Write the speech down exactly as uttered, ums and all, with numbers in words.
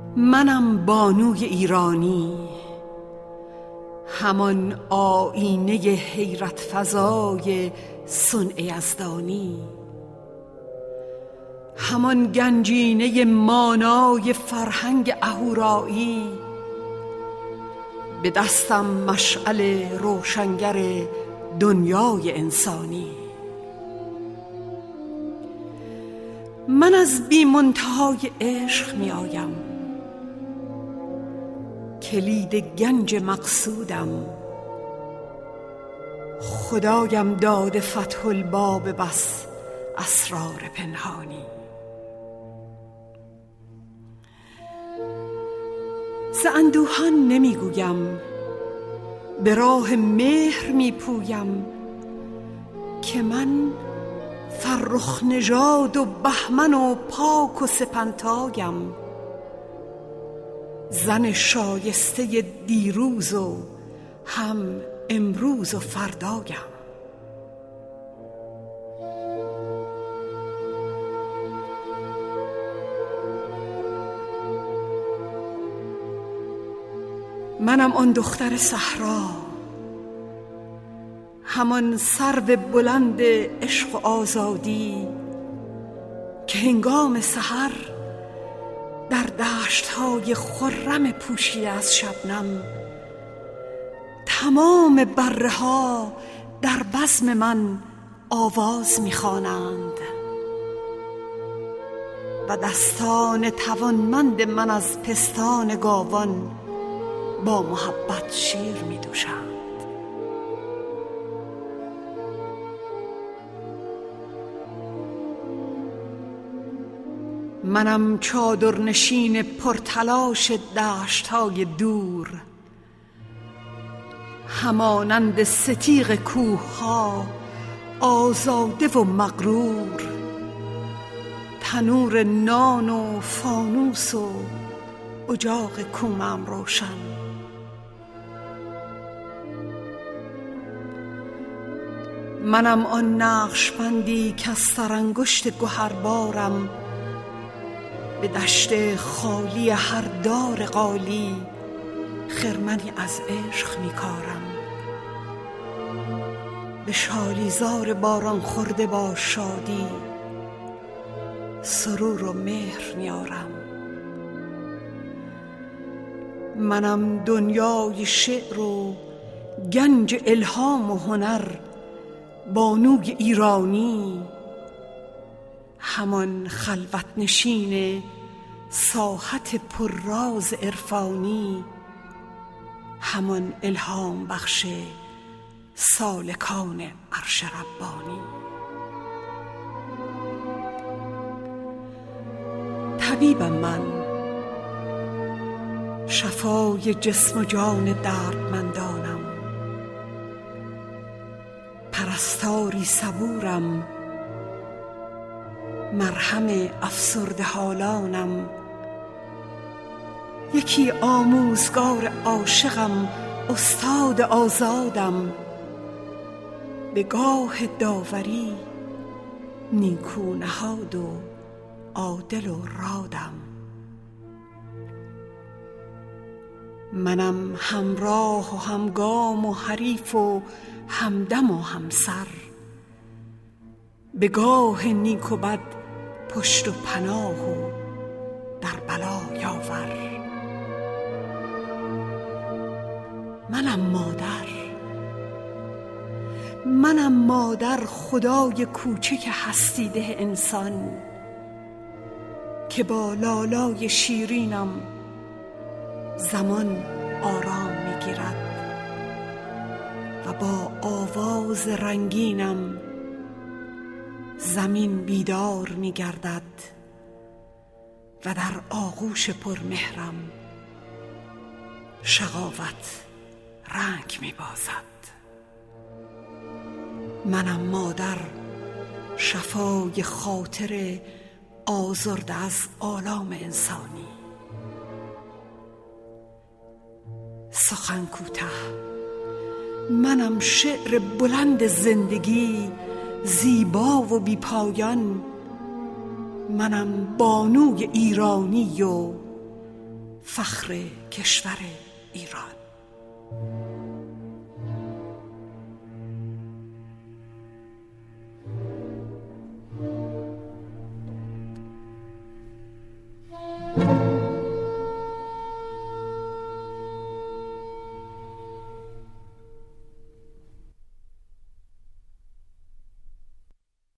منم بانوی ایرانی، همان آیینه حیرت فزای صنع یزدانی، همان گنجینه مانای فرهنگ اهورایی، به دستم مشعل روشنگر دنیای انسانی. من از بی منتهای عشق می آیم، کلید گنج مقصودم، خدایم داده فتح الباب بس اسرار پنهانی. ز اندوهان نمی گویم، به راه مهر می پویم، که من فرخ نژاد و بهمن و پاک و سپنتایم، زن شایسته دیروز و هم امروز و فردایم. منم آن دختر صحرا، همان سرو بلند عشق و آزادی، که هنگام سحر در دشت‌های خرم پوشیده از شبنم تمام بره‌ها در بزم من آواز می‌خوانند و دستان توانمند من از پستان گاوان با محبت شیر می‌دوشند. منم چادرنشین پرتلاش دشت‌های دور، همانند ستیغ کوه‌ها آزاده و مغرور، تنور نان و فانوس و اجاق کومم روشن. منم آن نقشبندی که از سرانگشت گهربارم به دشت خالی هر دار قالی خرمنی از عشق میکارم، به شالیزار باران خورده با شادی سرور و مهر میارم. منم دنیای شعر و گنج الهام و هنر، بانوی ایرانی، همان خلوت نشین ساحت پرراز عرفانی، همان الهام بخش سالکان عرش ربانی. طبیبم من، شفای جسم و جان دردمندانم، پرستاری صبورم، مرهم افسرده حالانم، یکی آموزگار عاشقم، استاد آزادم، به گاه داوری نیکو نهاد و عادل و رادم. منم همراه و همگام و حریف و همدم و همسر، به گاه نیک و بد پشت و پناه و در بلا یاور. منم مادر، منم مادر، خدای کوچک هستیده انسان، که با لالای شیرینم زمان آرام میگیرد و با آواز رنگینم زمین بیدار میگردد و در آغوش پرمهرم شقاوت رنگ میبازد. منم مادر، شفای خاطر آزرده از آلام انسانی. سخن کوته، منم شعر بلند زندگی، زیبا و بی پایان. منم بانوی ایرانی و فخر کشور ایران. thank you